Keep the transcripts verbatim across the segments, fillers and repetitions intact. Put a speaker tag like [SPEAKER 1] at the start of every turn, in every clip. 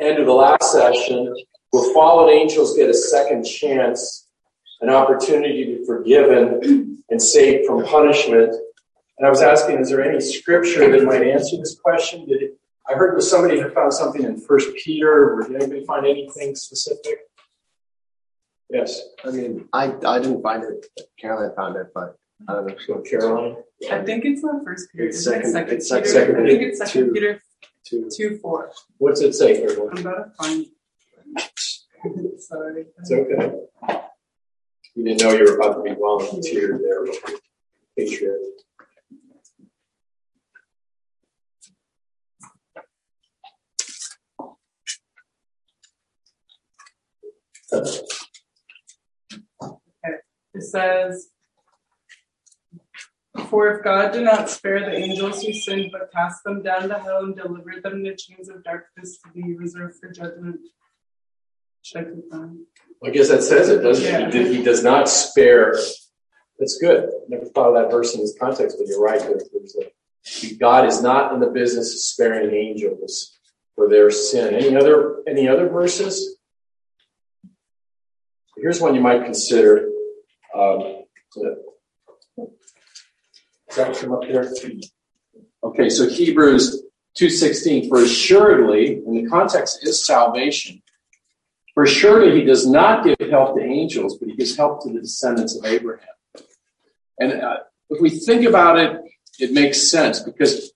[SPEAKER 1] end of the last session, where fallen angels get a second chance, an opportunity to be forgiven and saved from punishment. And I was asking, is there any scripture that might answer this question? Did it, I heard somebody had found something in First Peter, or did anybody find anything specific? Yes.
[SPEAKER 2] I mean, I I didn't find it. Caroline found it, but I don't know.
[SPEAKER 1] So Caroline?
[SPEAKER 3] I think it's not First Peter.
[SPEAKER 2] It's second,
[SPEAKER 3] second,
[SPEAKER 2] it's
[SPEAKER 3] Peter.
[SPEAKER 1] second
[SPEAKER 3] I think it's Second
[SPEAKER 2] two,
[SPEAKER 3] Peter
[SPEAKER 2] two.
[SPEAKER 3] two four.
[SPEAKER 1] What's it say, Caroline?
[SPEAKER 3] I'm about to find it. Sorry.
[SPEAKER 1] It's okay. You didn't know you were about to be volunteered there, Patriot.
[SPEAKER 3] Okay. It says, "For if God did not spare the angels who sinned, but cast them down to hell and delivered them in the chains of darkness to be reserved for judgment." Should I keep going?
[SPEAKER 1] I guess that says it, doesn't
[SPEAKER 3] Yeah.
[SPEAKER 1] it? He, did, he does not spare. That's good. Never thought of that verse in this context, but you're right. There's, there's a, God is not in the business of sparing angels for their sin. Any other any other verses? Here's one you might consider. Um, Does that come up there? Okay, so Hebrews two sixteen. For assuredly, and the context is salvation. For assuredly, he does not give help to angels, but he gives help to the descendants of Abraham. And uh, if we think about it, it makes sense because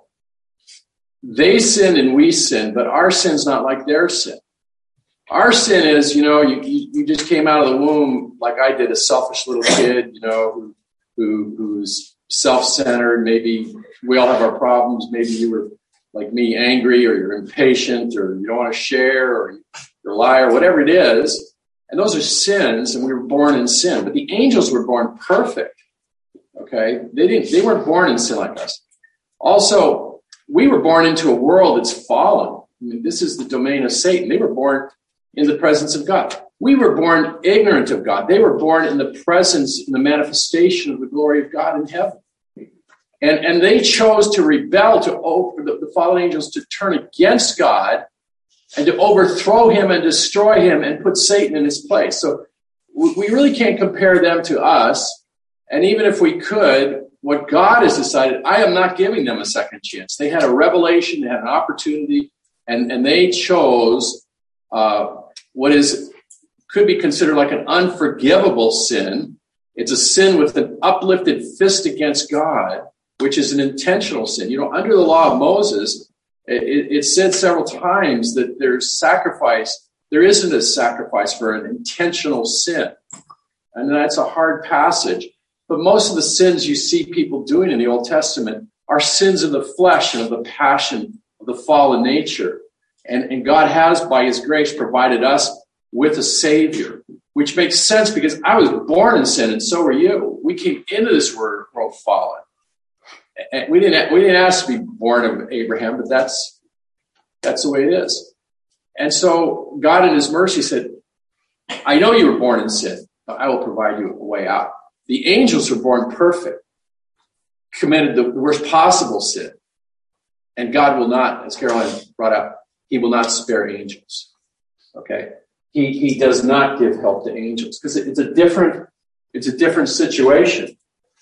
[SPEAKER 1] they sin and we sin, but our sin's not like their sin. Our sin is, you know, you, you, you just came out of the womb like I did, a selfish little kid, you know, who, who who's self-centered. Maybe we all have our problems. Maybe you were like me, angry, or you're impatient, or you don't want to share, or you're a liar, whatever it is. And those are sins, and we were born in sin. But the angels were born perfect. Okay? They didn't they weren't born in sin like us. Also, we were born into a world that's fallen. I mean, this is the domain of Satan. They were born in the presence of God. We were born ignorant of God. They were born in the presence, in the manifestation of the glory of God in heaven. And, and they chose to rebel, to over, the, the fallen angels, to turn against God and to overthrow him and destroy him and put Satan in his place. So we, we really can't compare them to us. And even if we could, what God has decided, I am not giving them a second chance. They had a revelation, they had an opportunity, and, and they chose uh, what is could be considered like an unforgivable sin. It's a sin with an uplifted fist against God, which is an intentional sin. You know, under the law of Moses, it, it said several times that there's sacrifice. There isn't a sacrifice for an intentional sin. And that's a hard passage. But most of the sins you see people doing in the Old Testament are sins of the flesh and of the passion of the fallen nature. And, and God has, by his grace, provided us with a Savior, which makes sense because I was born in sin and so were you. We came into this world fallen. And we didn't, we didn't ask to be born of Abraham, but that's, that's the way it is. And so God in his mercy said, I know you were born in sin, but I will provide you a way out. The angels were born perfect, committed the worst possible sin. And God will not, as Caroline brought up, he will not spare angels. Okay? He he does not give help to angels because it's a different it's a different situation.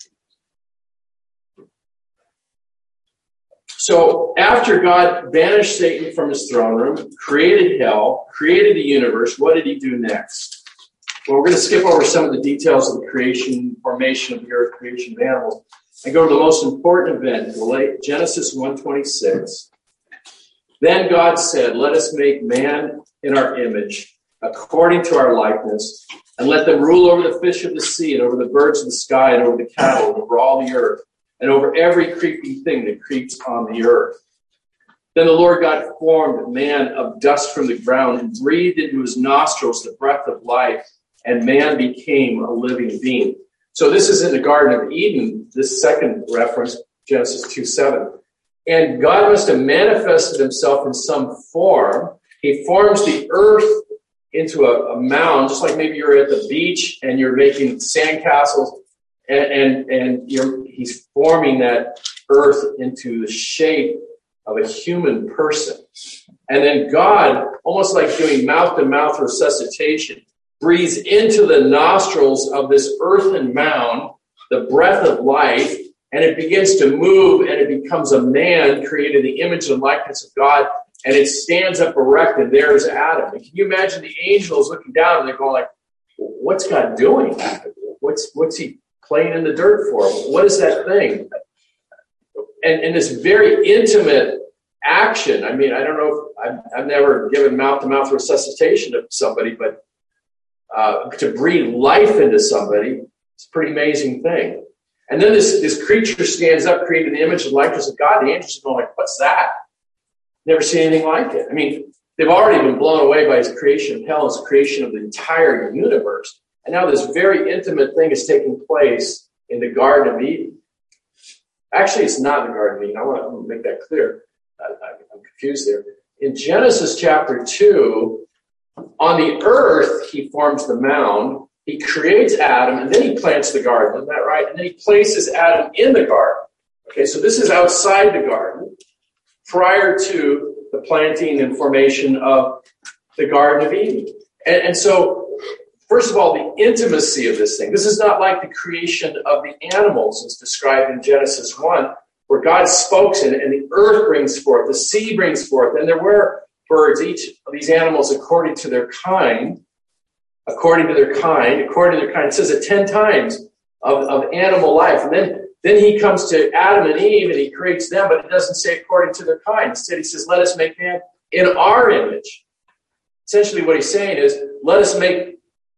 [SPEAKER 1] So after God banished Satan from his throne room, created hell, created the universe, what did he do next? Well, we're going to skip over some of the details of the creation, formation of the earth, creation of animals, and go to the most important event, Genesis one twenty-six. Then God said, let us make man in our image, according to our likeness, and let them rule over the fish of the sea, and over the birds of the sky, and over the cattle, and over all the earth, and over every creeping thing that creeps on the earth. Then the Lord God formed man of dust from the ground, and breathed into his nostrils the breath of life, and man became a living being. So this is in the Garden of Eden, this second reference, Genesis two seven. And God must have manifested himself in some form. He forms the earth into a, a mound, just like maybe you're at the beach and you're making sandcastles, and, and, and you're, he's forming that earth into the shape of a human person. And then God, almost like doing mouth-to-mouth resuscitation, breathes into the nostrils of this earthen mound the breath of life, and it begins to move, and it becomes a man created in the image and likeness of God, and it stands up erect, and there's Adam. And can you imagine the angels looking down, and they're going like, what's God doing? What's what's he playing in the dirt for? What is that thing? And, and this very intimate action, I mean, I don't know if I've, I've never given mouth-to-mouth resuscitation to somebody, but uh, to breathe life into somebody, it's a pretty amazing thing. And then this, this creature stands up, created in the image and likeness of God. The angels are going like, what's that? Never seen anything like it. I mean, they've already been blown away by his creation of hell, his creation of the entire universe. And now this very intimate thing is taking place in the Garden of Eden. Actually, it's not the Garden of Eden. I want to make that clear. I, I'm confused there. In Genesis chapter two, on the earth, he forms the mound. He creates Adam, and then he plants the garden. Isn't that right? And then he places Adam in the garden. Okay, so this is outside the garden, prior to the planting and formation of the Garden of Eden. And, and so, first of all, the intimacy of this thing. This is not like the creation of the animals as described in Genesis one, where God spoke and, and the earth brings forth, the sea brings forth, and there were birds, each of these animals according to their kind, according to their kind, according to their kind. It says it ten times of, of animal life. And then, then he comes to Adam and Eve and he creates them, but it doesn't say according to their kind. Instead, he says, let us make man in our image. Essentially what he's saying is, let us make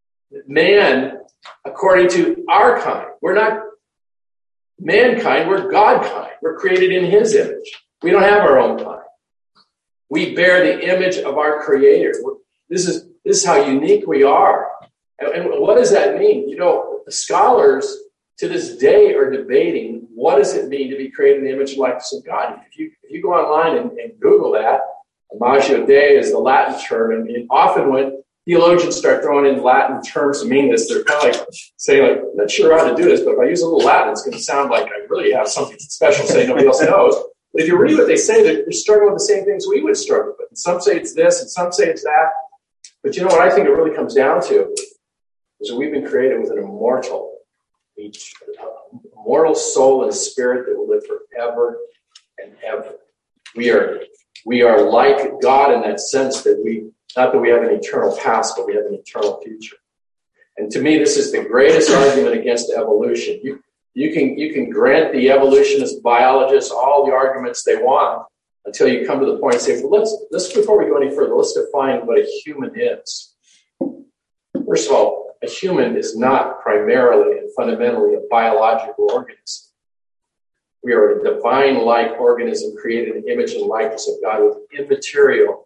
[SPEAKER 1] man according to our kind. We're not mankind, we're God kind. We're created in his image. We don't have our own kind. We bear the image of our Creator. This is This is how unique we are. And, and what does that mean? You know, the scholars to this day are debating what does it mean to be created in the image and likeness of God. If you if you go online and, and Google that, imago Dei is the Latin term, and, and often when theologians start throwing in Latin terms to mean this, they're kind of like saying, like, I'm not sure how to do this, but if I use a little Latin, it's going to sound like I really have something special to say nobody else knows. But if you read what they say, they're, they're struggling with the same things we would struggle with. And some say it's this, and some say it's that. But you know what I think it really comes down to is that we've been created with an immortal, each immortal soul and spirit that will live forever and ever. We are we are like God in that sense that we, not that we have an eternal past, but we have an eternal future. And to me, this is the greatest argument against evolution. You you can you can grant the evolutionist biologists all the arguments they want, until you come to the point and say, well, let's, let's, before we go any further, let's define what a human is. First of all, a human is not primarily and fundamentally a biological organism. We are a divine-like organism created in the image and likeness of God with immaterial,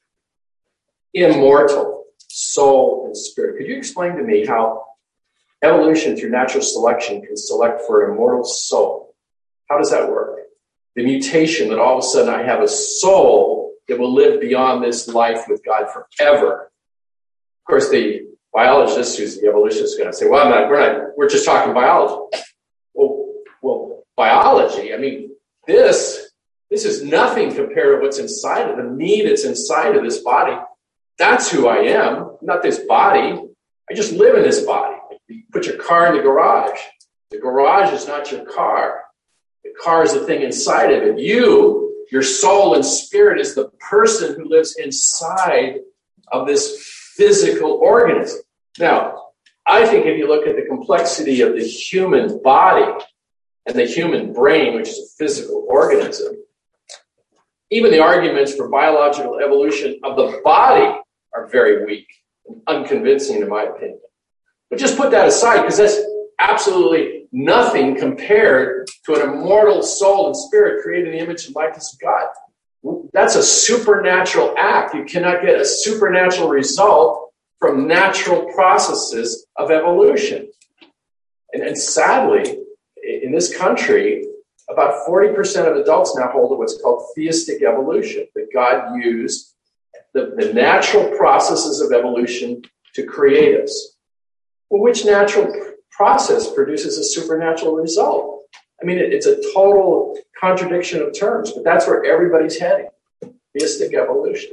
[SPEAKER 1] immortal soul and spirit. Could you explain to me how evolution through natural selection can select for an immortal soul? How does that work? The mutation that all of a sudden I have a soul that will live beyond this life with God forever. Of course, the biologist who's the evolutionist is going to say, well, I'm not, we're not, we're just talking biology. Well, well, biology, I mean, this, this is nothing compared to what's inside of the me that's inside of this body. That's who I am, not this body. I just live in this body. You put your car in the garage. The garage is not your car. The car is the thing inside of it. You, your soul and spirit, is the person who lives inside of this physical organism. Now, I think if you look at the complexity of the human body and the human brain, which is a physical organism, even the arguments for biological evolution of the body are very weak and unconvincing, in my opinion. But just put that aside, because that's absolutely nothing compared to an immortal soul and spirit created in the image and likeness of God. That's a supernatural act. You cannot get a supernatural result from natural processes of evolution. And, and sadly, in this country, about forty percent of adults now hold to what's called theistic evolution, that God used the, the natural processes of evolution to create us. Well, which natural process produces a supernatural result? I mean, it, it's a total contradiction of terms, but that's where everybody's heading. Theistic evolution.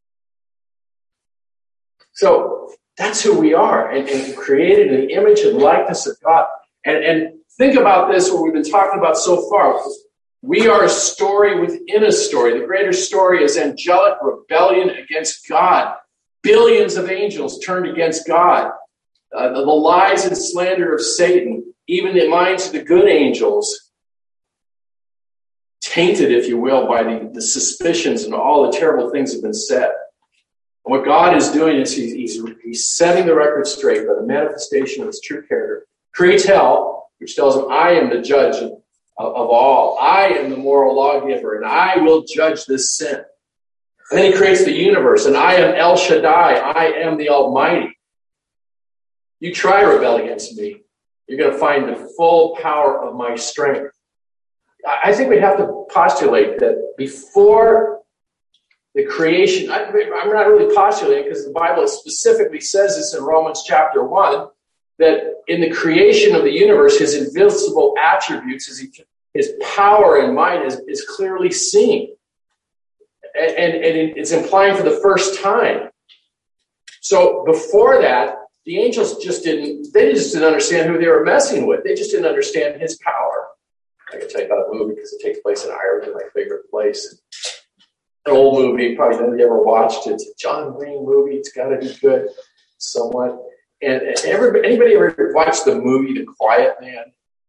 [SPEAKER 1] So that's who we are, and, and created in the image and likeness of God. And, and think about this, what we've been talking about so far. We are a story within a story. The greater story is angelic rebellion against God. Billions of angels turned against God. Uh, the, the lies and slander of Satan, even the minds of the good angels, tainted, if you will, by the, the suspicions and all the terrible things that have been said. And what God is doing is he's, he's, he's setting the record straight by the manifestation of his true character. Creates hell, which tells him, I am the judge of, of all. I am the moral lawgiver, and I will judge this sin. And then he creates the universe, and I am El Shaddai. I am the Almighty. You try to rebel against me, you're going to find the full power of my strength. I think we have to postulate that before the creation, I, I'm not really postulating because the Bible specifically says this in Romans chapter one, that in the creation of the universe, his invincible attributes, his, his power and might is, is clearly seen. And, and, and it's implying for the first time. So before that, the angels just didn't, they just didn't understand who they were messing with. They just didn't understand his power. I can tell you about a movie because it takes place in Ireland, my favorite place. An old movie, probably none of you ever watched it. It's a John Wayne movie. It's got to be good somewhat. And everybody, anybody ever watched the movie The Quiet Man?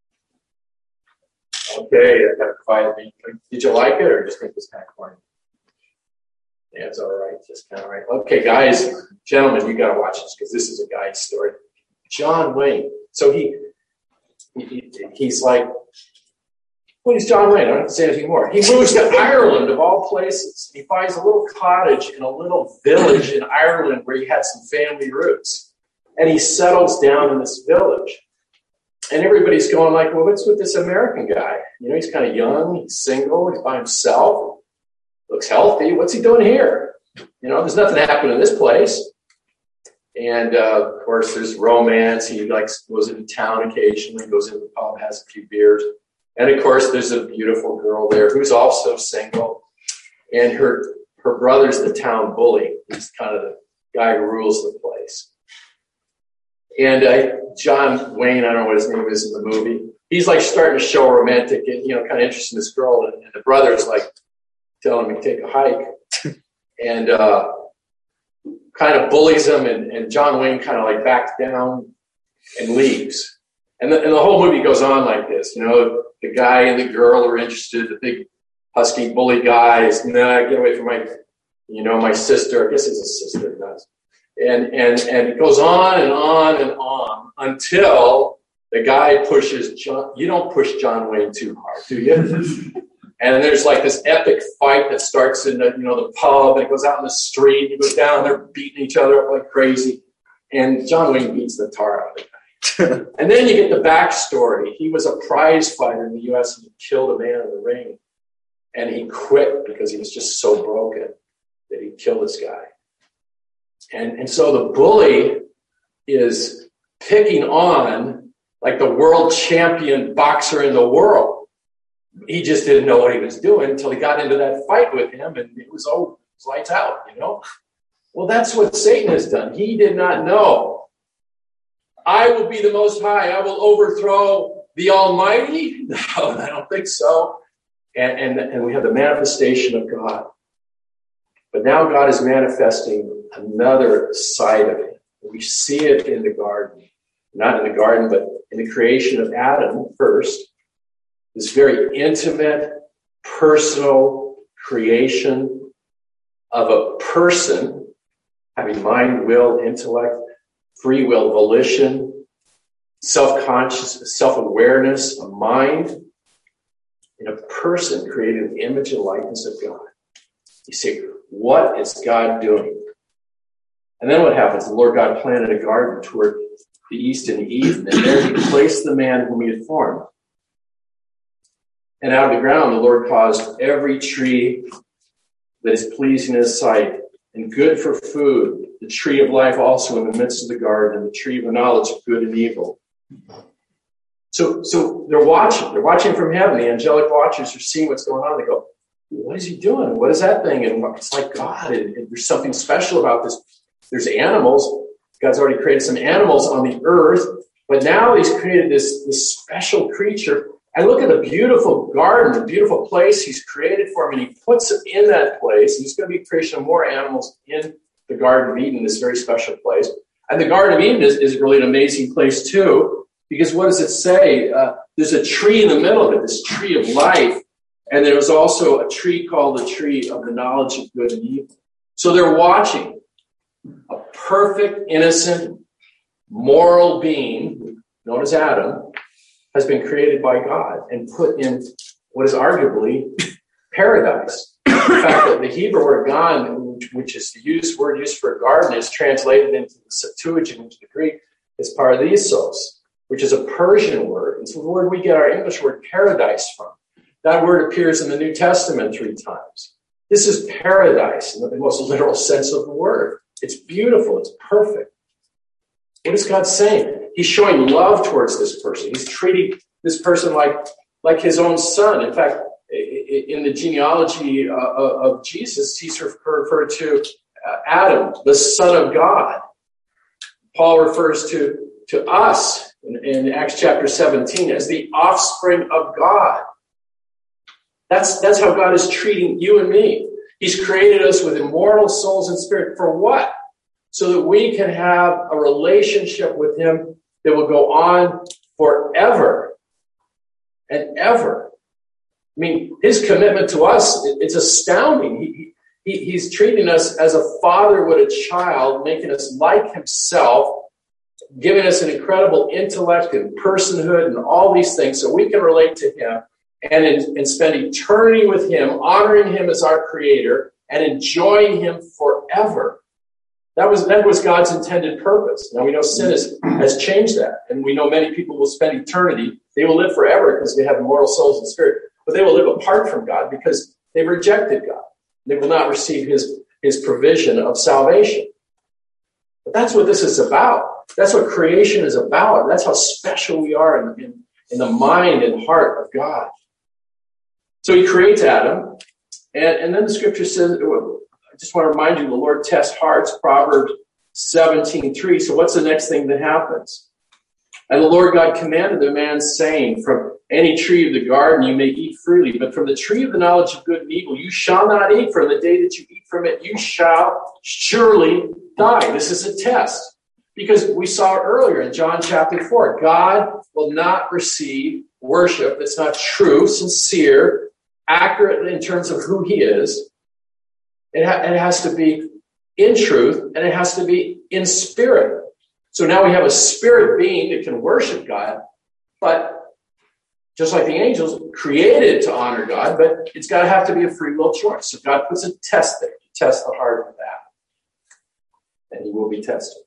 [SPEAKER 1] Okay, I got a Quiet Man. Did you like it or just think it was kind of corny? Yeah, it's all right. Just kind of right. Okay, guys, gentlemen, you got to watch this because this is a guy's story. John Wayne. So he, he he's like, well, he's John Wayne. I don't have to say anything more. He moves to Ireland, of all places. He finds a little cottage in a little village in Ireland where he had some family roots. And he settles down in this village. And everybody's going like, well, what's with this American guy? You know, he's kind of young. He's single. He's by himself. Looks healthy. What's he doing here? You know, there's nothing happening in this place. And, uh, of course, there's romance. He, like, goes into town occasionally, goes into the pub, has a few beers. And, of course, there's a beautiful girl there who's also single. And her her brother's the town bully. He's kind of the guy who rules the place. And uh, John Wayne, I don't know what his name is in the movie, he's, like, starting to show romantic and, you know, kind of interest in this girl. And, and the brother's, like, telling him to take a hike. And uh, kind of bullies him. And, and John Wayne kind of, like, backs down and leaves. And the, and the whole movie goes on like this, you know, the guy and the girl are interested, the big husky bully guy is, nah, get away from my, you know, my sister. I guess he's a sister, does. And, and, and it goes on and on and on until the guy pushes John. You don't push John Wayne too hard, do you? And there's like this epic fight that starts in the, you know, the pub, and it goes out in the street, it goes down, they're beating each other up like crazy. And John Wayne beats the tar out of it. And then you get the backstory. He was a prize fighter in the U S and he killed a man in the ring. And he quit because he was just so broken that he killed this guy. And, and so the bully is picking on like the world champion boxer in the world. He just didn't know what he was doing until he got into that fight with him, and it was over. It was lights out, you know? Well, that's what Satan has done. He did not know. I will be the Most High. I will overthrow the Almighty. No, I don't think so. And, and, and we have the manifestation of God. But now God is manifesting another side of it. We see it in the garden. Not in the garden, but in the creation of Adam first. This very intimate, personal creation of a person having mind, will, intellect, free will, volition, self-conscious, self-awareness, a mind, in a person created in the image and likeness of God. You say, what is God doing? And then what happens? The Lord God planted a garden toward the east and the east, and there he placed the man whom he had formed. And out of the ground, the Lord caused every tree that is pleasing in his sight and good for food, the tree of life also in the midst of the garden, and the tree of the knowledge of good and evil. So So, so they're watching. They're watching from heaven. The angelic watchers are seeing what's going on. They go, what is he doing? What is that thing? And it's like God. And, and there's something special about this. There's animals. God's already created some animals on the earth. But now he's created this, this special creature. And look at the beautiful garden, the beautiful place he's created for him. And he puts him in that place. And there's going to be creation of more animals in the Garden of Eden, this very special place. And the Garden of Eden is, is really an amazing place too. Because what does it say? Uh, there's a tree in the middle of it, this tree of life. And there was also a tree called the tree of the knowledge of good and evil. So they're watching a perfect, innocent, moral being, known as Adam, has been created by God and put in what is arguably paradise. In fact, the Hebrew word gan, which is the used word used for a garden, is translated into the Septuagint, into the Greek, as paradisos, which is a Persian word. It's the word we get our English word paradise from. That word appears in the New Testament three times. This is paradise in the most literal sense of the word. It's beautiful. It's perfect. What is God saying? He's showing love towards this person. He's treating this person like, like his own son. In fact, in the genealogy uh, of Jesus, he's referred to Adam, the son of God. Paul refers to, to us in, in Acts chapter seventeen as the offspring of God. That's, that's how God is treating you and me. He's created us with immortal souls and spirit. For what? So that we can have a relationship with him that will go on forever and ever. I mean, his commitment to us, it's astounding. He, he, he's treating us as a father would a child, making us like himself, giving us an incredible intellect and personhood and all these things so we can relate to him and, and spend eternity with him, honoring him as our creator and enjoying him forever. That was, that was God's intended purpose. Now we know sin has, has changed that. And we know many people will spend eternity. They will live forever because they have immortal souls and spirit. But they will live apart from God because they've rejected God. They will not receive his, his provision of salvation. But that's what this is about. That's what creation is about. That's how special we are in, in, in the mind and heart of God. So he creates Adam. And, and then the scripture says, I just want to remind you, the Lord tests hearts, Proverbs seventeen three. So what's the next thing that happens? And the Lord God commanded the man, saying, from any tree of the garden you may eat freely, but from the tree of the knowledge of good and evil you shall not eat. From the day that you eat from it, you shall surely die. This is a test. Because we saw earlier in John chapter four, God will not receive worship that's not true, sincere, accurate in terms of who he is. It, ha- it has to be in truth, and it has to be in spirit. So now we have a spirit being that can worship God, but just like the angels, created to honor God, but it's got to have to be a free will choice. So God puts a test there to test the heart of that. And he will be tested.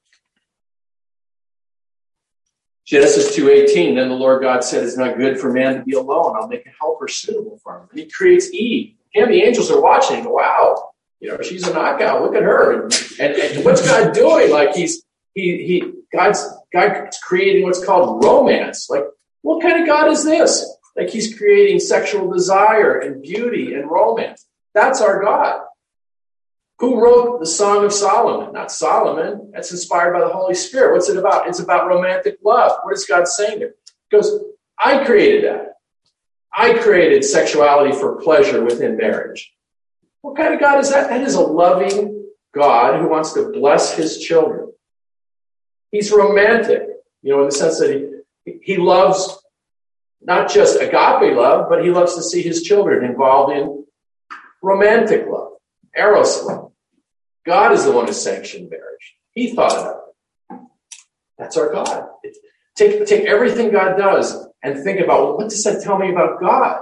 [SPEAKER 1] Genesis two eighteen, then the Lord God said, it's not good for man to be alone. I'll make a helper suitable for him. And he creates Eve. And the angels are watching and go, wow, you know, she's a knockout. Look at her. And, and, and what's God doing? Like he's, he, he, God's, God's creating what's called romance. Like, what kind of God is this? Like he's creating sexual desire and beauty and romance. That's our God. Who wrote the Song of Solomon? Not Solomon. That's inspired by the Holy Spirit. What's it about? It's about romantic love. What is God saying there? He goes, I created that. I created sexuality for pleasure within marriage. What kind of God is that? That is a loving God who wants to bless his children. He's romantic, you know, in the sense that he, he loves not just agape love, but he loves to see his children involved in romantic love, eros love. God is the one who sanctioned marriage. He thought of it. That's our God. Take, take everything God does and think about, well, what does that tell me about God?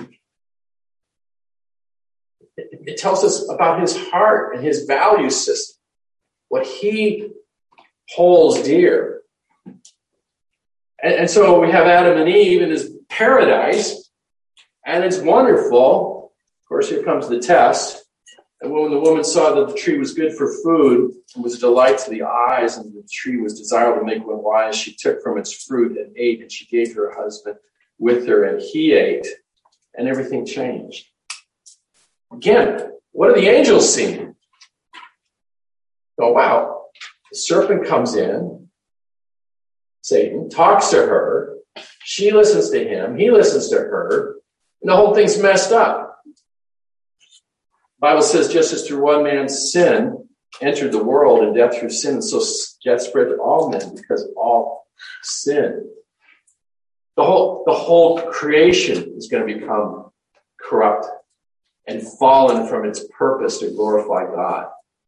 [SPEAKER 1] It, it tells us about his heart and his value system, what he holds dear. And, and so we have Adam and Eve in his paradise, and it's wonderful. Of course, here comes the test. And when the woman saw that the tree was good for food and was a delight to the eyes, and the tree was desirable to make one wise, she took from its fruit and ate, and she gave her husband with her, and he ate, and everything changed. Again, what are the angels seeing? Oh, wow. The serpent comes in, Satan, talks to her, she listens to him, he listens to her, and the whole thing's messed up. The Bible says, just as through one man's sin entered the world, and death through sin, so death spread to all men because all sin. The whole, the whole creation is going to become corrupt and fallen from its purpose to glorify God.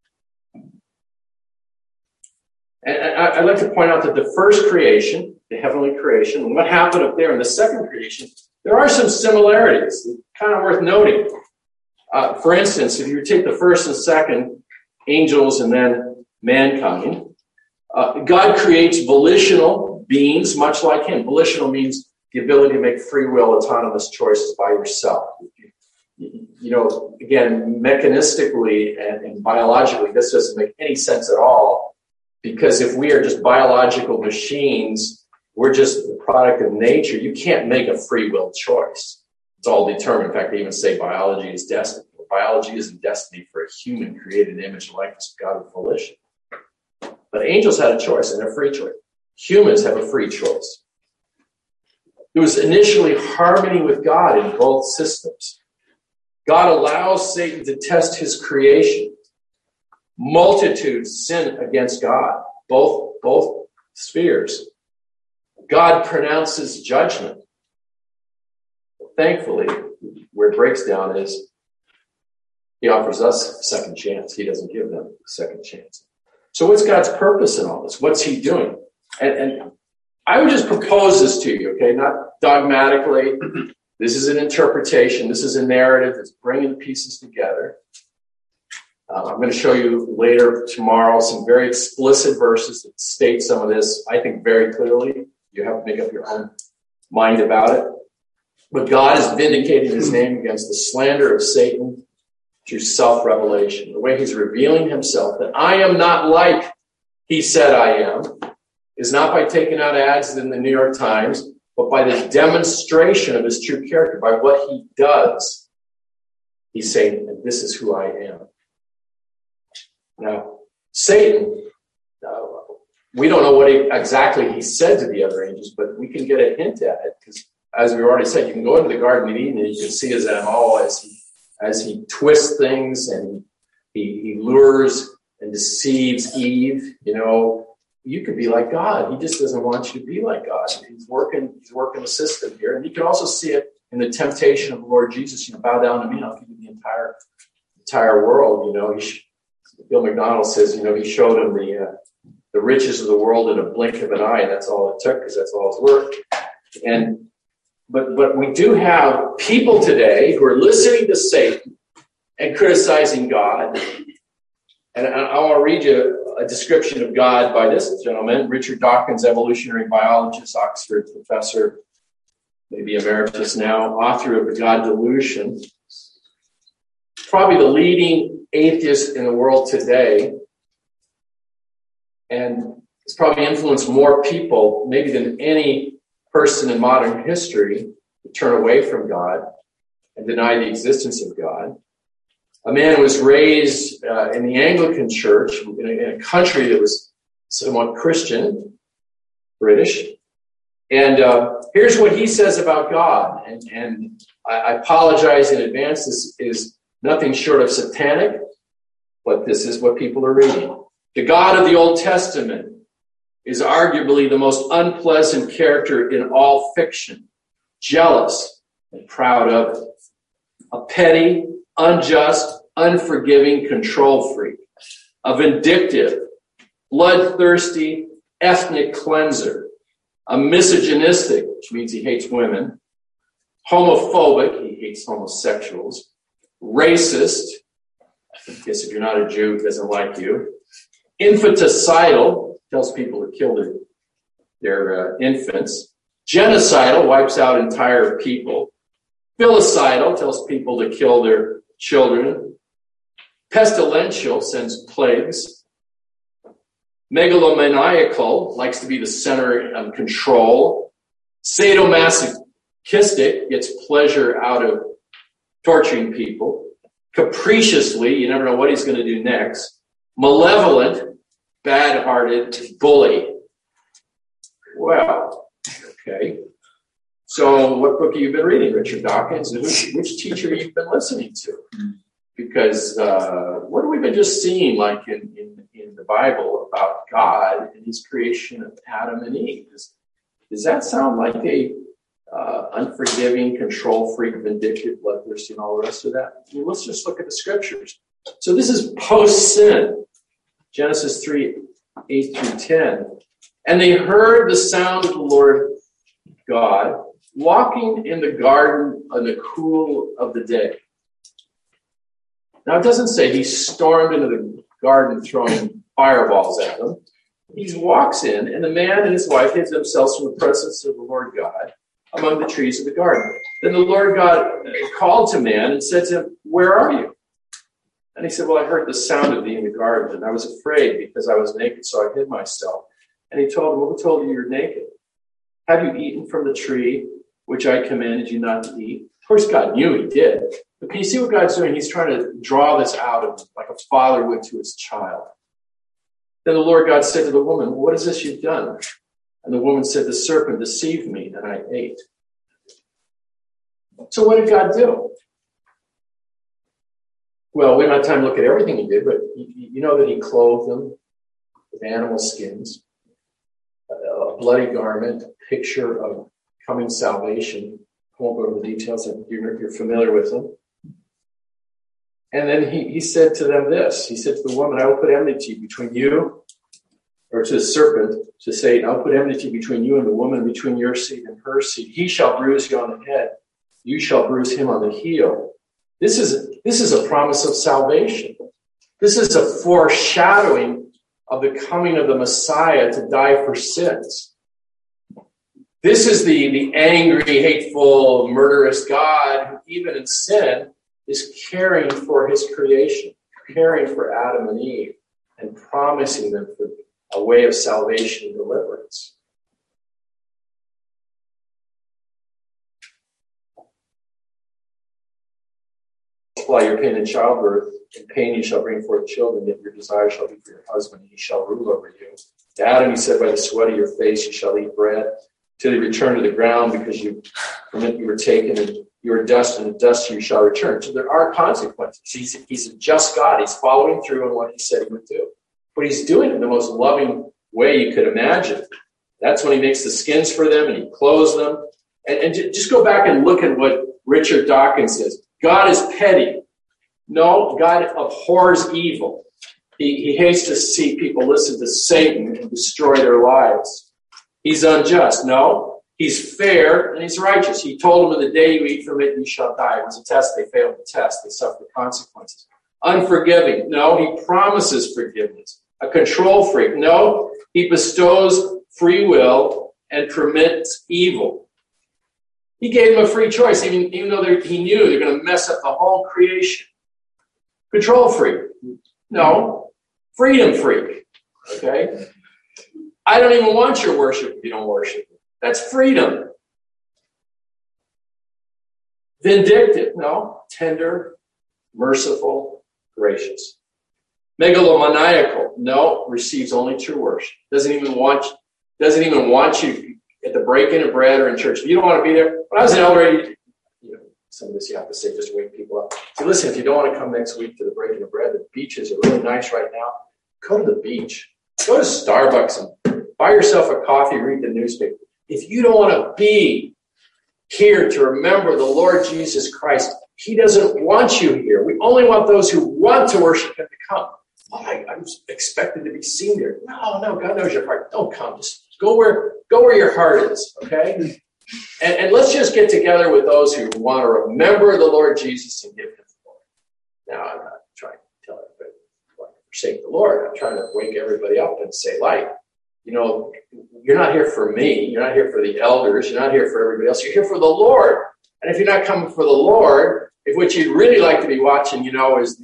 [SPEAKER 1] And I'd like to point out that the first creation, the heavenly creation, and what happened up there in the second creation, there are some similarities, kind of worth noting. Uh, for instance, if you take the first and second, angels and then mankind, uh, God creates volitional beings much like him. Volitional means the ability to make free will, autonomous choices by yourself. You know, again, mechanistically and, and biologically, this doesn't make any sense at all, because if we are just biological machines, we're just the product of nature. You can't make a free will choice. It's all determined. In fact, they even say biology is destiny. Biology isn't destiny for a human created image and likeness of God with volition. But angels had a choice, and a free choice. Humans have a free choice. There was initially harmony with God in both systems. God allows Satan to test his creation. Multitudes sin against God, both, both spheres. God pronounces judgment. Thankfully, where it breaks down is he offers us a second chance. He doesn't give them a second chance. So what's God's purpose in all this? What's he doing? And, and I would just propose this to you, okay? Not dogmatically. This is an interpretation. This is a narrative that's bringing the pieces together. Uh, I'm going to show you later tomorrow some very explicit verses that state some of this, I think, very clearly. You have to make up your own mind about it. But God is vindicating his name against the slander of Satan through self-revelation. The way he's revealing himself, that I am not like he said I am, is not by taking out ads in the New York Times, but by the demonstration of his true character, by what he does. He's saying, this is who I am. Now, Satan, uh, we don't know what he, exactly he said to the other angels, but we can get a hint at it, because as we already said, you can go into the Garden of Eden and you can see his M O as he, as he twists things and he, he lures and deceives Eve. You know, you could be like God. He just doesn't want you to be like God. He's working, he's working the system here. And you can also see it in the temptation of the Lord Jesus. You know, bow down to me, I'll give you the entire, entire world. You know, he, Bill McDonald says, you know, he showed him the, uh, the riches of the world in a blink of an eye, and that's all it took, because that's all it's worth. And But but we do have people today who are listening to Satan and criticizing God. And I, I want to read you a description of God by this gentleman, Richard Dawkins, evolutionary biologist, Oxford professor, maybe emeritus now, author of The God Delusion. Probably the leading atheist in the world today. And it's probably influenced more people, maybe than any person in modern history, to turn away from God and deny the existence of God. A man who was raised uh, in the Anglican Church in a, in a country that was somewhat Christian, British. And uh, here's what he says about God. And, and I, I apologize in advance. This is nothing short of satanic, but this is what people are reading. The God of the Old Testament is arguably the most unpleasant character in all fiction, jealous and proud of it. A petty, unjust, unforgiving control freak. A vindictive, bloodthirsty, ethnic cleanser. A misogynistic, which means he hates women. Homophobic, he hates homosexuals. Racist, I guess if you're not a Jew, he doesn't like you. Infanticidal, tells people to kill their, their uh, infants. Genocidal, wipes out entire people. Filicidal, tells people to kill their children. Pestilential sends plagues. Megalomaniacal likes to be the center of control. Sadomasochistic gets pleasure out of torturing people. Capriciously, you never know what he's going to do next. Malevolent, bad-hearted, bully. Well, okay. So what book have you been reading, Richard Dawkins? And which, which teacher have you been listening to? Because uh, what have we been just seeing, like in, in, in the Bible, about God and his creation of Adam and Eve? Does, does that sound like a uh, unforgiving, control freak, vindictive, bloodthirsty, and all the rest of that? I mean, let's just look at the scriptures. So this is post-sin. Genesis three, eight through ten. And they heard the sound of the Lord God walking in the garden in the cool of the day. Now, it doesn't say he stormed into the garden throwing fireballs at them. He walks in, and the man and his wife hid themselves from the presence of the Lord God among the trees of the garden. Then the Lord God called to man and said to him, "Where are you?" And he said, "Well, I heard the sound of thee in the garden, and I was afraid because I was naked, so I hid myself." And he told him, "Well, who told you you're naked? Have you eaten from the tree which I commanded you not to eat?" Of course, God knew he did. But can you see what God's doing? He's trying to draw this out of him like a father would to his child. Then the Lord God said to the woman, "What is this you've done?" And the woman said, "The serpent deceived me, and I ate." So what did God do? Well, we don't have time to look at everything he did, but you know that he clothed them with animal skins, a bloody garment, a picture of coming salvation. I won't go into the details. You're, you're familiar with them. And then he, he said to them this. He said to the woman, "I will put enmity between you," or to the serpent, to Satan, "I'll put enmity between you and the woman, between your seed and her seed. He shall bruise you on the head. You shall bruise him on the heel." This is, this is a promise of salvation. This is a foreshadowing of the coming of the Messiah to die for sins. This is the, the angry, hateful, murderous God who, even in sin, is caring for his creation, caring for Adam and Eve, and promising them for a way of salvation and deliverance. While your pain in childbirth, in pain you shall bring forth children, yet your desire shall be for your husband, and he shall rule over you. To Adam he said, "By the sweat of your face you shall eat bread, till you return to the ground, because you from it you were taken, and you are dust, and the dust you shall return." So there are consequences. He's, he's a just God. He's following through on what he said he would do. But he's doing it in the most loving way you could imagine. That's when he makes the skins for them, and he clothes them. And, and just go back and look at what Richard Dawkins says. God is petty. No, God abhors evil. He, he hates to see people listen to Satan and destroy their lives. He's unjust. No, he's fair and he's righteous. He told them, "In the day you eat from it, you shall die." It was a test. They failed the test. They suffered consequences. Unforgiving. No, he promises forgiveness. A control freak. No, he bestows free will and permits evil. He gave them a free choice, even, even though he knew they're going to mess up the whole creation. Control freak. No, freedom freak. Okay? I don't even want your worship if you don't worship me. That's freedom. Vindictive. No, tender, merciful, gracious. Megalomaniacal. No, receives only true worship. Doesn't even want, doesn't even want you at the break-in of bread or in church. If you don't want to be there, when I was in Eldoret, you know, some of this you have to say just to wake people up. So listen, if you don't want to come next week to the break-in of bread, the beaches are really nice right now. Go to the beach. Go to Starbucks and buy yourself a coffee, read the newspaper. If you don't want to be here to remember the Lord Jesus Christ, he doesn't want you here. We only want those who want to worship him to come. Oh, I, I'm expected to be seen there. No, no, God knows your heart. Don't come. Just Go where go where your heart is, okay? And, and let's just get together with those who want to remember the Lord Jesus and give him the glory. Now, I'm not trying to tell everybody to forsake the Lord. I'm trying to wake everybody up and say, like, you know, you're not here for me. You're not here for the elders. You're not here for everybody else. You're here for the Lord. And if you're not coming for the Lord, if what you'd really like to be watching, you know, is the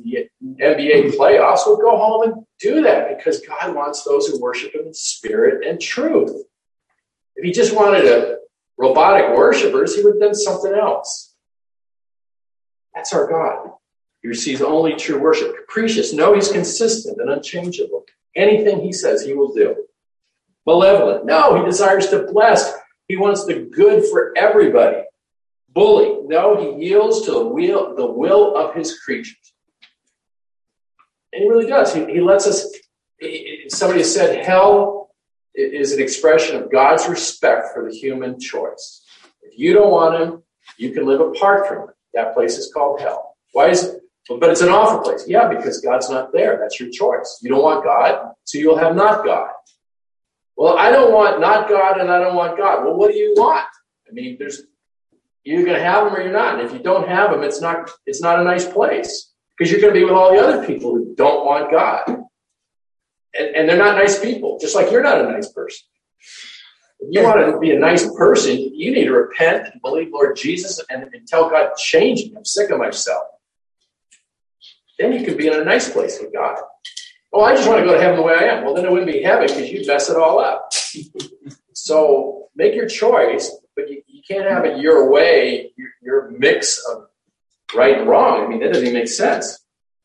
[SPEAKER 1] N B A playoffs, would go home and do that because God wants those who worship him in spirit and truth. If he just wanted a robotic worshipers, he would have done something else. That's our God. He receives only true worship. Capricious. No, he's consistent and unchangeable. Anything he says, he will do. Malevolent. No, he desires to bless. He wants the good for everybody. Bully. No, he yields to the will, the will of his creatures. And he really does. He, he lets us, somebody said hell is an expression of God's respect for the human choice. If you don't want him, you can live apart from him. That place is called hell. Why is it? But it's an awful place. Yeah, because God's not there. That's your choice. You don't want God, so you'll have not God. Well, I don't want not God and I don't want God. Well, what do you want? I mean, there's you're going to have him or you're not. And if you don't have him, it's not it's not a nice place. Because you're going to be with all the other people who don't want God. And, and they're not nice people, just like you're not a nice person. If you want to be a nice person, you need to repent and believe Lord Jesus and, and tell God, change me. I'm sick of myself. Then you can be in a nice place with God. Oh, I just want to go to heaven the way I am. Well, then it wouldn't be heaven because you'd mess it all up. So make your choice, but you, you can't have it your way, your, your mix of right and wrong. I mean, that doesn't even make sense.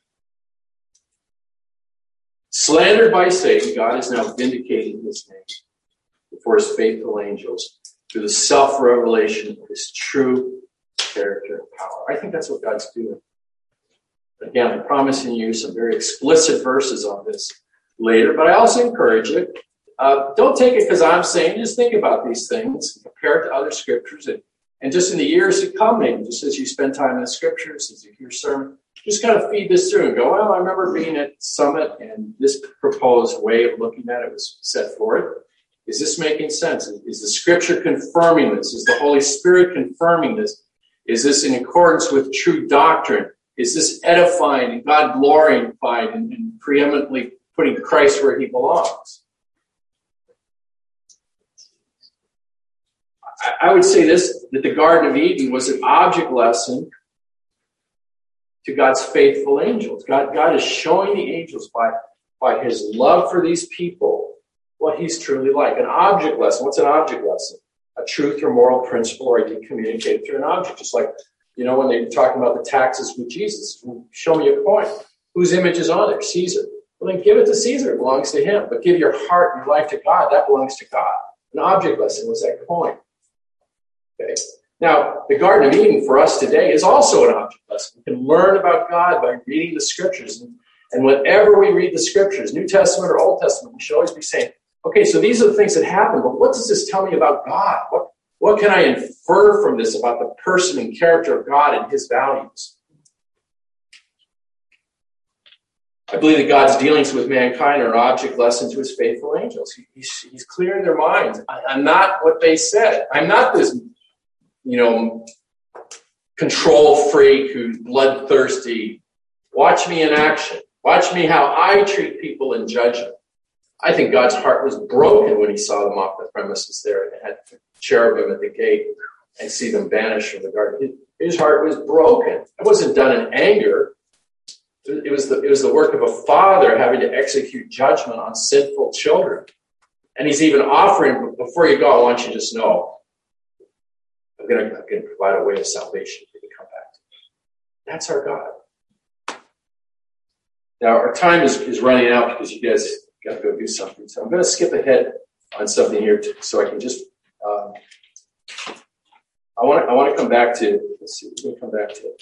[SPEAKER 1] Slandered by Satan, God is now vindicating his name before his faithful angels through the self-revelation of his true character and power. I think that's what God's doing. Again, I'm promising you some very explicit verses on this later, but I also encourage you, uh, don't take it because I'm saying, just think about these things, compare it to other scriptures, and And just in the years to come, maybe just as you spend time in the scriptures, as you hear sermon, just kind of feed this through and go, well, I remember being at Summit and this proposed way of looking at it was set forth. Is this making sense? Is the scripture confirming this? Is the Holy Spirit confirming this? Is this in accordance with true doctrine? Is this edifying and God glorified and, and preeminently putting Christ where he belongs? I would say this, that the Garden of Eden was an object lesson to God's faithful angels. God, God is showing the angels by, by his love for these people what he's truly like. An object lesson. What's an object lesson? A truth or moral principle or idea communicated through an object. Just like, you know, when they were talking about the taxes with Jesus. Show me a coin. Whose image is on there? Caesar. Well, then give it to Caesar. It belongs to him. But give your heart and your life to God. That belongs to God. An object lesson was that coin. Okay. Now, the Garden of Eden for us today is also an object lesson. We can learn about God by reading the scriptures. And, and whenever we read the scriptures, New Testament or Old Testament, we should always be saying, okay, so these are the things that happen, but what does this tell me about God? What, what can I infer from this about the person and character of God and his values? I believe that God's dealings with mankind are an object lesson to his faithful angels. He, he's, he's clearing their minds. I, I'm not what they said. I'm not this, you know, control freak who's bloodthirsty. Watch me in action. Watch me how I treat people in judgment. I think God's heart was broken when he saw them off the premises there and had cherubim at the gate and see them vanish from the garden. His heart was broken. It wasn't done in anger. It was the, it was the work of a father having to execute judgment on sinful children. And he's even offering, before you go, I want you to just know, I'm going to, I'm going to provide a way of salvation for you to come back to me. That's our God. Now, our time is, is running out because you guys got to go do something. So I'm going to skip ahead on something here to, so I can just, um, I want to, I want to come back to, let's see, we're going to come back to,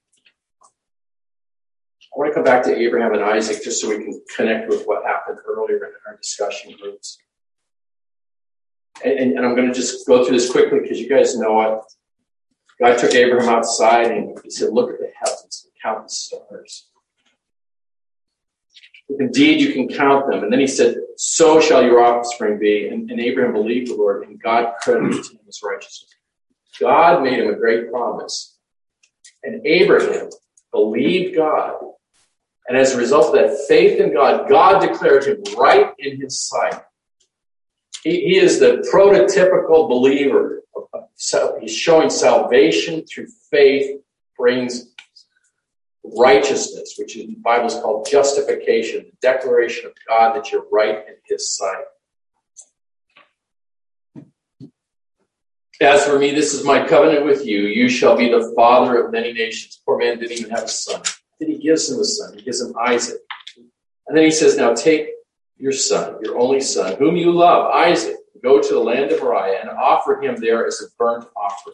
[SPEAKER 1] I want to come back to Abraham and Isaac just so we can connect with what happened earlier in our discussion groups. And, and, and I'm going to just go through this quickly because you guys know it. God took Abraham outside and he said, look at the heavens and count the stars. If indeed you can count them. And then he said, so shall your offspring be. And, and Abraham believed the Lord and God credited to him as righteousness. God made him a great promise. And Abraham believed God. And as a result of that faith in God, God declared him right in his sight. He, he is the prototypical believer. Of, of, he's showing salvation through faith brings righteousness, which in the Bible is called justification, the declaration of God that you're right in his sight. As for me, this is my covenant with you. You shall be the father of many nations. Poor man didn't even have a son. Then he gives him a son. He gives him Isaac. And then he says, now take your son, your only son, whom you love, Isaac, go to the land of Moriah and offer him there as a burnt offering.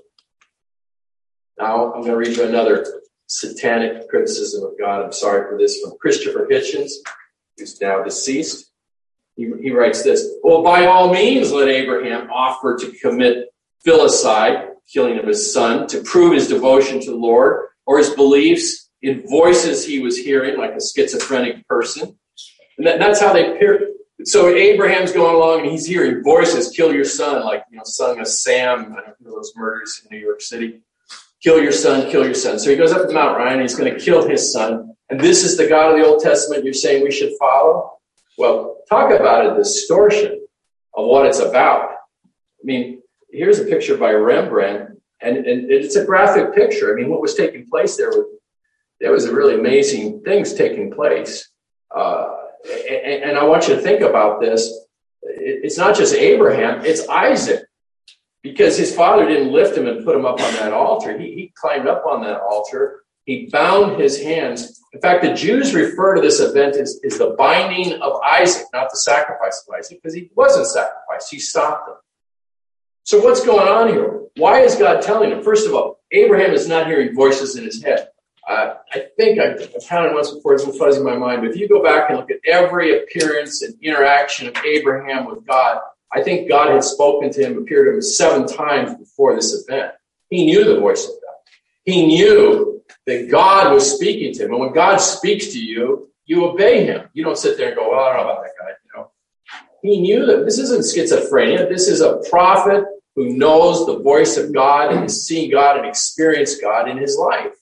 [SPEAKER 1] Now I'm going to read you another satanic criticism of God. I'm sorry for this, from Christopher Hitchens, who's now deceased. He, he writes this: well, by all means, let Abraham offer to commit filicide, killing of his son, to prove his devotion to the Lord or his beliefs in voices he was hearing, like a schizophrenic person. And that, that's how they appear. So Abraham's going along and he's hearing voices, kill your son, like, you know, Son of Sam, I don't know, those murders in New York City. Kill your son, kill your son. So he goes up to Mount Ryan and he's going to kill his son. And this is the God of the Old Testament you're saying we should follow? Well, talk about a distortion of what it's about. I mean, here's a picture by Rembrandt, and, and it's a graphic picture. I mean, what was taking place there was, there was really amazing things taking place. Uh, and, and I want you to think about this. It's not just Abraham, it's Isaac. Because his father didn't lift him and put him up on that altar. He, he climbed up on that altar. He bound his hands. In fact, the Jews refer to this event as, as the binding of Isaac, not the sacrifice of Isaac, because he wasn't sacrificed. He stopped them. So what's going on here? Why is God telling him? First of all, Abraham is not hearing voices in his head. Uh, I think I've counted once before, it's been fuzzy in my mind, but if you go back and look at every appearance and interaction of Abraham with God, I think God had spoken to him, appeared to him seven times before this event. He knew the voice of God. He knew that God was speaking to him. And when God speaks to you, you obey him. You don't sit there and go, well, I don't know about that guy. You know, he knew that this isn't schizophrenia. This is a prophet who knows the voice of God and has seen God and experienced God in his life.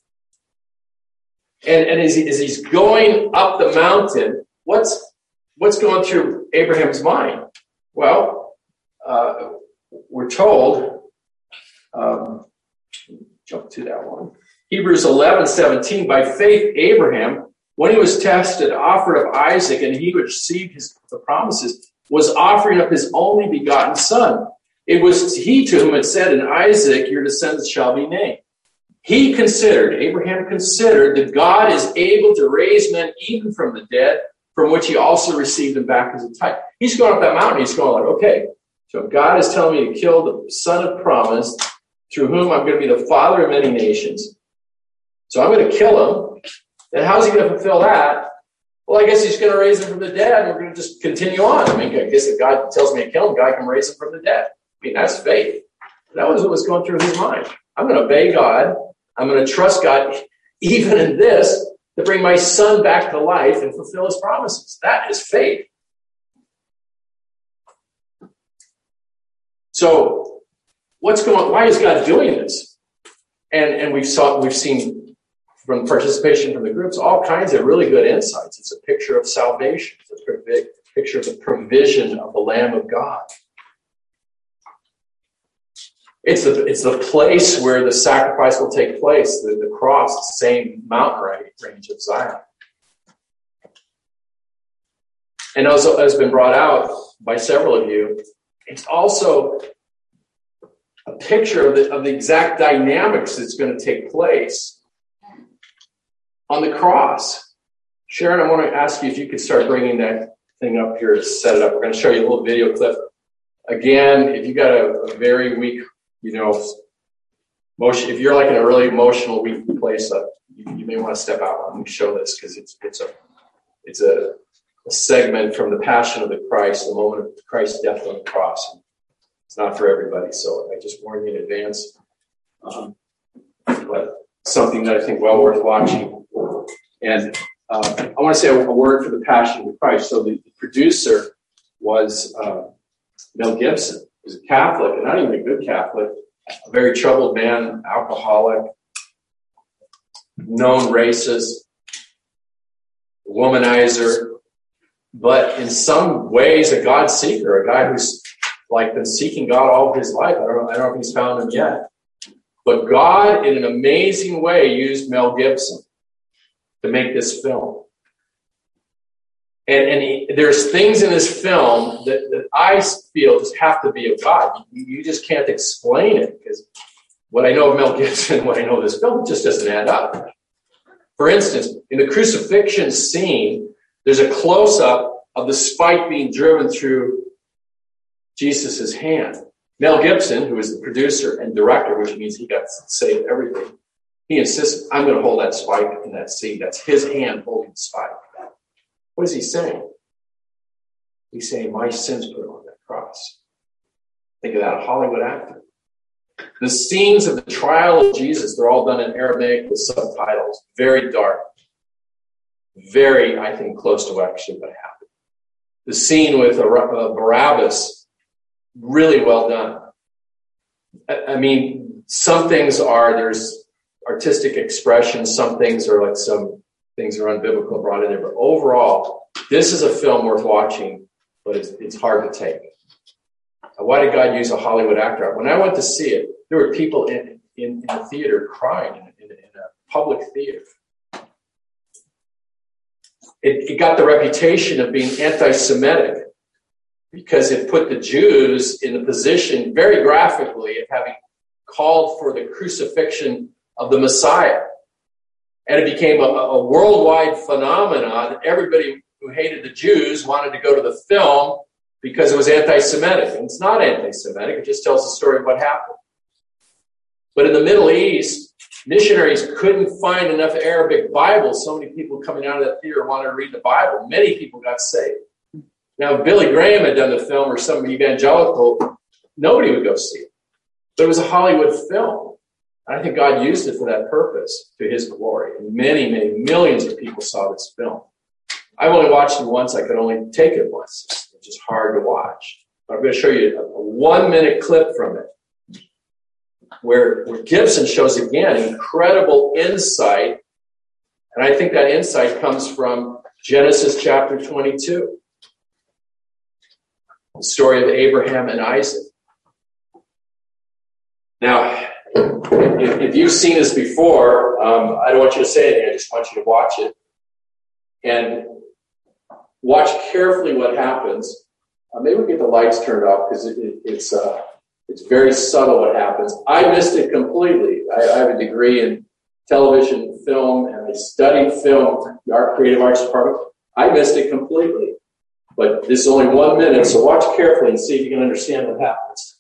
[SPEAKER 1] And, and as, he, as he's going up the mountain, what's, what's going through Abraham's mind? Well, uh, we're told, um, jump to that one. Hebrews eleven seventeen, by faith, Abraham, when he was tested, offered up Isaac, and he received his, the promises, was offering up his only begotten son. It was he to whom it said, in Isaac, your descendants shall be named. He considered, Abraham considered, that God is able to raise men even from the dead, from which he also received them back as a type. He's going up that mountain. He's going like, okay, so God is telling me to kill the son of promise, through whom I'm going to be the father of many nations. So I'm going to kill him. Then how's he going to fulfill that? Well, I guess he's going to raise him from the dead, and we're going to just continue on. I mean, I guess if God tells me to kill him, God can raise him from the dead. I mean, that's faith. That was what was going through his mind. I'm going to obey God. I'm going to trust God, even in this, to bring my son back to life and fulfill his promises. That is faith. So, what's going on? Why is God doing this? And and we've saw we've seen from participation from the groups all kinds of really good insights. It's a picture of salvation. It's a picture of the provision of the Lamb of God. It's the it's the place where the sacrifice will take place. The, the cross, the same mountain range of Zion. And also, as has been brought out by several of you, it's also a picture of the, of the exact dynamics that's going to take place on the cross. Sharon, I want to ask you if you could start bringing that thing up here to set it up. We're going to show you a little video clip. Again, if you got a, a very weak, you know, motion, if you're like in a really emotional, weak place, uh, you, you may want to step out and show this because it's it's a it's a, a segment from the Passion of the Christ, the moment of Christ's death on the cross. It's not for everybody, so I just warn you in advance. Um, but something that I think well worth watching. And uh, I want to say a, a word for the Passion of the Christ. So the, the producer was uh, Mel Gibson. He was a Catholic, and not even a good Catholic, a very troubled man, alcoholic, known racist, womanizer, but in some ways a God seeker, a guy who's like been seeking God all of his life. I don't know, I don't know if he's found him yet. But God, in an amazing way, used Mel Gibson to make this film. And, and he, there's things in this film that, that I feel just have to be of God. You, you just can't explain it, because what I know of Mel Gibson, what I know of this film, just doesn't add up. For instance, in the crucifixion scene, there's a close-up of the spike being driven through Jesus' hand. Mel Gibson, who is the producer and director, which means he got to say everything, he insists, I'm going to hold that spike in that scene. That's his hand holding the spike. What is he saying? He's saying, my sins put on that cross. Think of that, a Hollywood actor. The scenes of the trial of Jesus, they're all done in Aramaic with subtitles. Very dark. Very, I think, close to actually what happened. The scene with Barabbas, really well done. I mean, some things are, there's artistic expression. Some things are like some things are unbiblical brought in there. But overall, this is a film worth watching, but it's, it's hard to take. Why did God use a Hollywood actor? When I went to see it, there were people in, in, in the theater crying in, in, in a public theater. It, it got the reputation of being anti-Semitic because it put the Jews in the position, very graphically, of having called for the crucifixion of the Messiah. And it became a, a worldwide phenomenon that everybody who hated the Jews wanted to go to the film because it was anti-Semitic. And it's not anti-Semitic. It just tells the story of what happened. But in the Middle East, missionaries couldn't find enough Arabic Bibles. So many people coming out of that theater wanted to read the Bible. Many people got saved. Now, if Billy Graham had done the film or some evangelical, nobody would go see it. But it was a Hollywood film. And I think God used it for that purpose, to his glory. And many, many millions of people saw this film. I've only watched it once. I could only take it once. It's just hard to watch. But I'm going to show you a, a one-minute clip from it, where, where Gibson shows, again, incredible insight. And I think that insight comes from Genesis chapter twenty-two, the story of Abraham and Isaac. Now, if, if you've seen this before, um, I don't want you to say anything. I just want you to watch it. And watch carefully what happens. Uh, maybe we get the lights turned off because it, it, it's uh, it's very subtle what happens. I missed it completely. I, I have a degree in television, film, and I studied film, the art, creative arts department. I missed it completely. But this is only one minute, so watch carefully and see if you can understand what happens.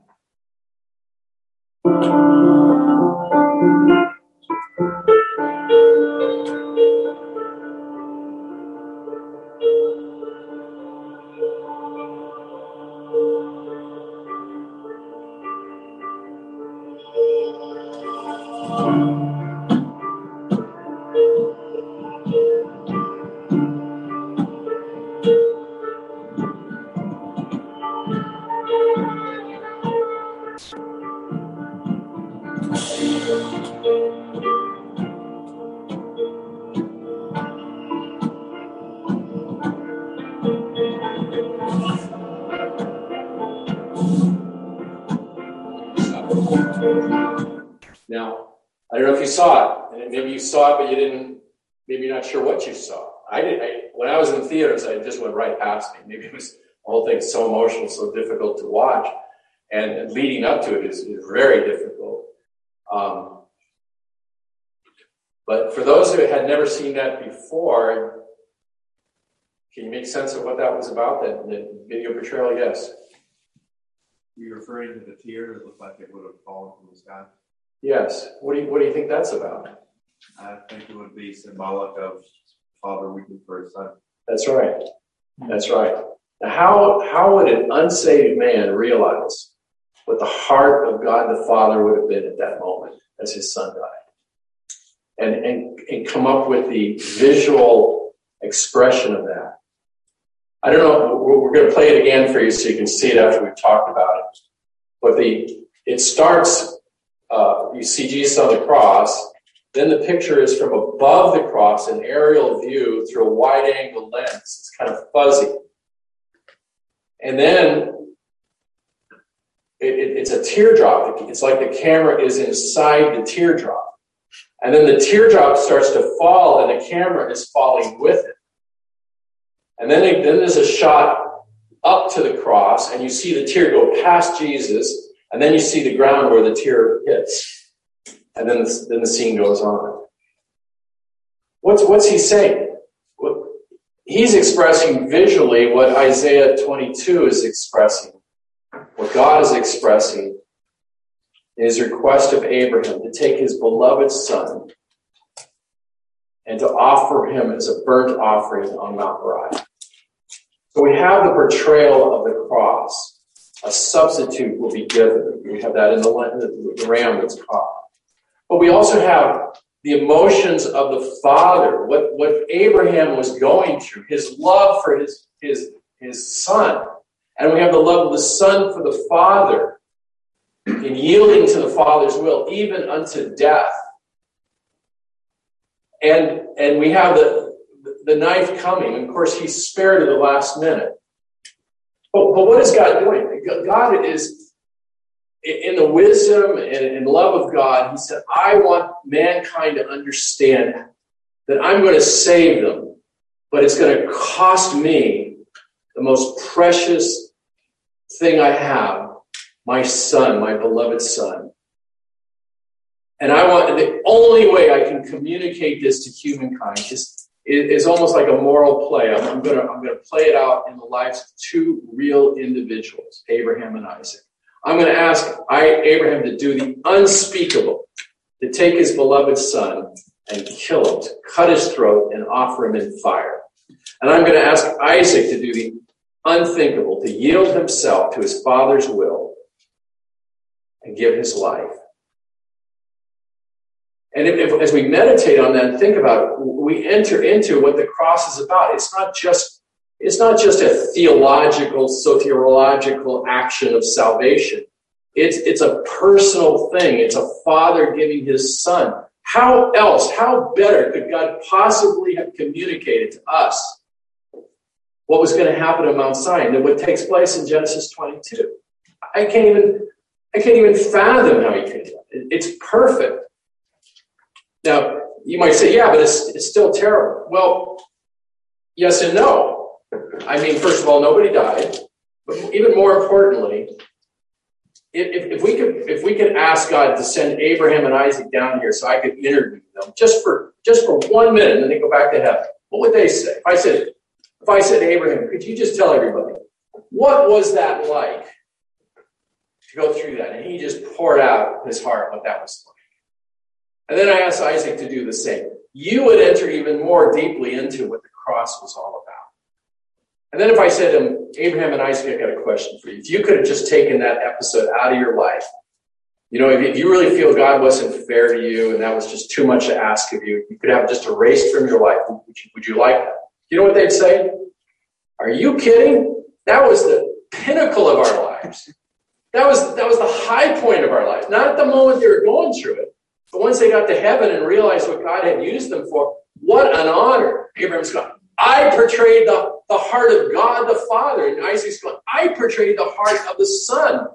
[SPEAKER 1] Now, I don't know if you saw it, and maybe you saw it, but you didn't, maybe you're not sure what you saw. I did. I, when I was in the theaters, I just went right past me. Maybe it was, the whole thing's so emotional, so difficult to watch, and leading up to it is, is very difficult. Um, but for those who had never seen that before, can you make sense of what that was about, that, that video portrayal? Yes.
[SPEAKER 4] You're referring to the tear that looked like it would have fallen from the sky?
[SPEAKER 1] Yes. What do you What do you think that's about?
[SPEAKER 4] I think it would be symbolic of Father weeping for his son.
[SPEAKER 1] That's right. That's right. Now, how how would an unsaved man realize what the heart of God the Father would have been at that moment as his son died, and and and come up with the visual expression of that? I don't know. We're, we're going to play it again for you so you can see it after we've talked about it. But the it starts. Uh, you see Jesus on the cross. Then the picture is from above the cross, an aerial view through a wide-angle lens. It's kind of fuzzy. And then it, it, it's a teardrop. It's like the camera is inside the teardrop. And then the teardrop starts to fall, and the camera is falling with it. And then, it, then there's a shot up to the cross, and you see the tear go past Jesus, and then you see the ground where the tear hits. And then the, then the scene goes on. What's, what's he saying? What, he's expressing visually what Isaiah twenty-two is expressing, what God is expressing in his request of Abraham to take his beloved son and to offer him as a burnt offering on Mount Moriah. So we have the portrayal of the cross. A substitute will be given. We have that in the, the ram that's caught. But we also have the emotions of the father, what, what Abraham was going through, his love for his, his, his son. And we have the love of the son for the father in yielding to the father's will, even unto death. And, and we have the, the knife coming. And of course, he's spared at the last minute. But, but what is God doing? God is, in the wisdom and love of God, he said, I want mankind to understand that I'm going to save them, but it's going to cost me the most precious thing I have, my son, my beloved son. And I want, the only way I can communicate this to humankind is, is almost like a moral play. I'm, I'm going to, I'm going to play it out in the lives of two real individuals, Abraham and Isaac. I'm going to ask I, Abraham to do the unspeakable, to take his beloved son and kill him, to cut his throat and offer him in fire. And I'm going to ask Isaac to do the unthinkable, to yield himself to his father's will and give his life. And if, if, as we meditate on that and think about it, we enter into what the cross is about. It's not just, it's not just a theological, soteriological action of salvation. It's, it's a personal thing. It's a father giving his son. How else, how better could God possibly have communicated to us what was going to happen at Mount Sinai than what takes place in Genesis twenty-two? I can't even, I can't even fathom how he could do it. It's perfect. Now, you might say, yeah, but it's, it's still terrible. Well, yes and no. I mean, first of all, nobody died. But even more importantly, if, if we could if we could ask God to send Abraham and Isaac down here so I could interview them just for just for one minute and then they go back to heaven, what would they say? If I said, if I said to Abraham, could you just tell everybody, what was that like to go through that? And he just poured out his heart what that was like. And then I asked Isaac to do the same. You would enter even more deeply into what the cross was all about. And then if I said to him, Abraham and Isaac, I got a question for you. If you could have just taken that episode out of your life, you know, if, if you really feel God wasn't fair to you and that was just too much to ask of you, you could have just erased from your life. Would you, would you like that? You know what they'd say? Are you kidding? That was the pinnacle of our lives. That was, that was the high point of our lives. Not at the moment they were going through it, but once they got to heaven and realized what God had used them for, what an honor. Abraham's going, I portrayed the, the heart of God the Father. And Isaac's going, I portrayed the heart of the Son.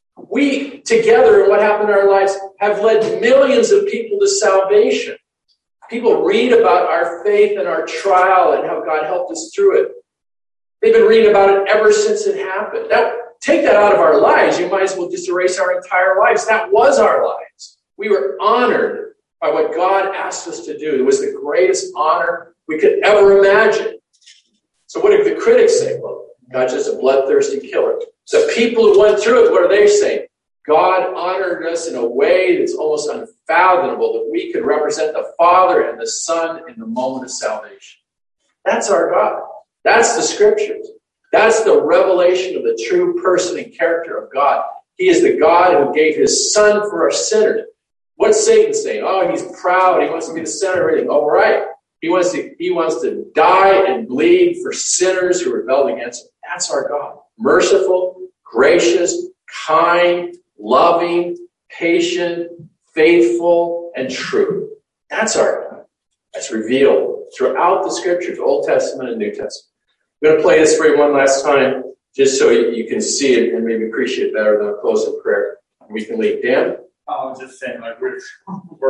[SPEAKER 1] We, together, in what happened in our lives, have led millions of people to salvation. People read about our faith and our trial and how God helped us through it. They've been reading about it ever since it happened. Now, take that out of our lives. You might as well just erase our entire lives. That was our lives. We were honored by what God asked us to do. It was the greatest honor we could ever imagine. So what did the critics say? Well, God's just a bloodthirsty killer. The people who went through it, what are they saying? God honored us in a way that's almost unfathomable, that we could represent the Father and the Son in the moment of salvation. That's our God. That's the Scriptures. That's the revelation of the true person and character of God. He is the God who gave his Son for our sinners. What's Satan saying? Oh, he's proud. He wants to be the center of everything. All right. He wants to, he wants to die and bleed for sinners who rebelled against him. That's our God. Merciful, gracious, kind, loving, patient, faithful, and true. That's our God. That's revealed throughout the Scriptures, Old Testament and New Testament. I'm going to play this for you one last time, just so you can see it and maybe appreciate it better than a close in prayer. We can leave. Dan?
[SPEAKER 4] I was just saying, like, we're, we're